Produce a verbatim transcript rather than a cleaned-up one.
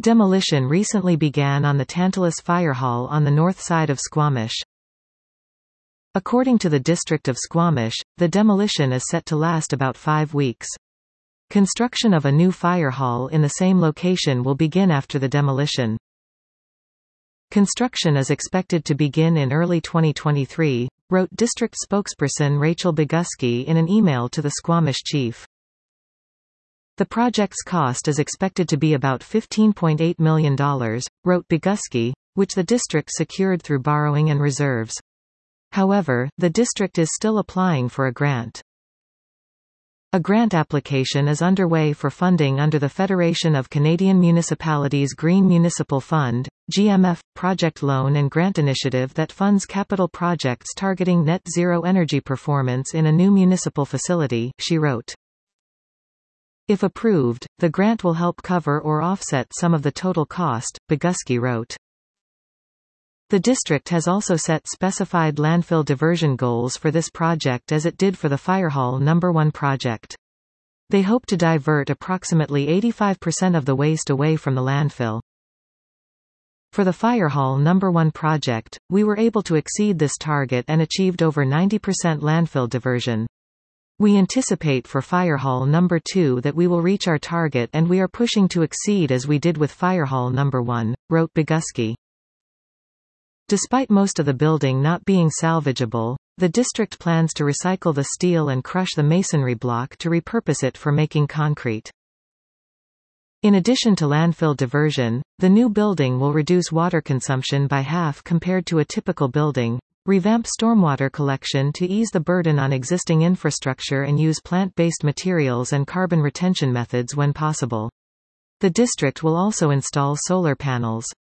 Demolition recently began on the Tantalus Fire Hall on the north side of Squamish. According to the District of Squamish, the demolition is set to last about five weeks. Construction of a new fire hall in the same location will begin after the demolition. Construction is expected to begin in early twenty twenty-three, wrote district spokesperson Rachel Bieguski in an email to the Squamish chief. The project's cost is expected to be about fifteen point eight million dollars, wrote Bieguski, which the district secured through borrowing and reserves. However, the district is still applying for a grant. A grant application is underway for funding under the Federation of Canadian Municipalities Green Municipal Fund, G M F, project loan and grant initiative that funds capital projects targeting net zero energy performance in a new municipal facility, she wrote. If approved, the grant will help cover or offset some of the total cost, Bieguski wrote. The district has also set specified landfill diversion goals for this project as it did for the Firehall number one project. They hope to divert approximately eighty-five percent of the waste away from the landfill. For the Firehall number one project, we were able to exceed this target and achieved over ninety percent landfill diversion. We anticipate for Firehall number two that we will reach our target, and we are pushing to exceed as we did with Firehall number one, wrote Bieguski. Despite most of the building not being salvageable, the district plans to recycle the steel and crush the masonry block to repurpose it for making concrete. In addition to landfill diversion, the new building will reduce water consumption by half compared to a typical building, revamp stormwater collection to ease the burden on existing infrastructure, and use plant-based materials and carbon retention methods when possible. The district will also install solar panels.